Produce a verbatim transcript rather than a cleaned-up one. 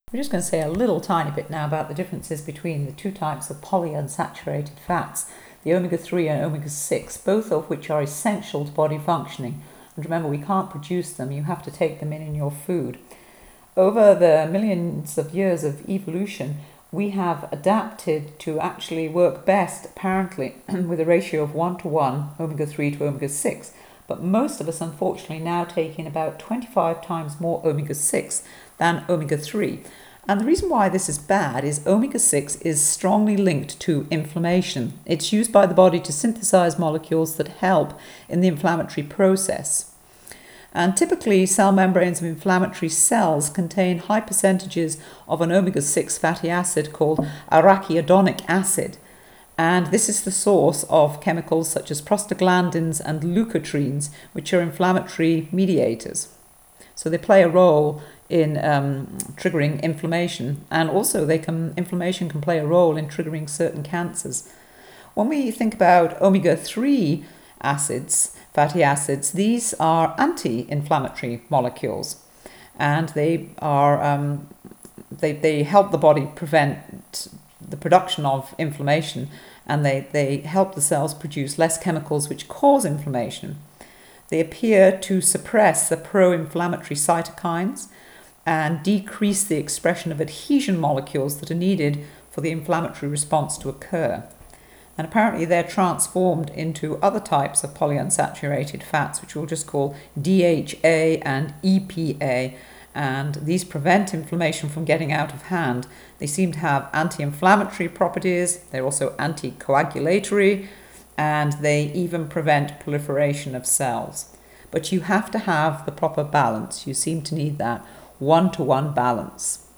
We're just going to say a little tiny bit now about the differences between the two types of polyunsaturated fats, the omega three and omega six, both of which are essential to body functioning. And remember, we can't produce them, you have to take them in in your food. Over the millions of years of evolution, we have adapted to actually work best, apparently, with a ratio of one to one, omega three to omega six. But most of us, unfortunately, now take in about twenty-five times more omega six than omega three. And the reason why this is bad is omega six is strongly linked to inflammation. It's used by the body to synthesize molecules that help in the inflammatory process. And typically, cell membranes of inflammatory cells contain high percentages of an omega six fatty acid called arachidonic acid. And this is the source of chemicals such as prostaglandins and leukotrienes, which are inflammatory mediators. So they play a role in um, triggering inflammation, and also they can inflammation can play a role in triggering certain cancers. When we think about omega three acids, fatty acids, these are anti-inflammatory molecules, and they are um, they, they help the body prevent the production of inflammation, and they, they help the cells produce less chemicals which cause inflammation. They appear to suppress the pro-inflammatory cytokines and decrease the expression of adhesion molecules that are needed for the inflammatory response to occur. And apparently they're transformed into other types of polyunsaturated fats, which we'll just call D H A and E P A, and these prevent inflammation from getting out of hand. They seem to have anti-inflammatory properties, they're also anticoagulatory, and they even prevent proliferation of cells. But you have to have the proper balance. You seem to need that one-to-one balance.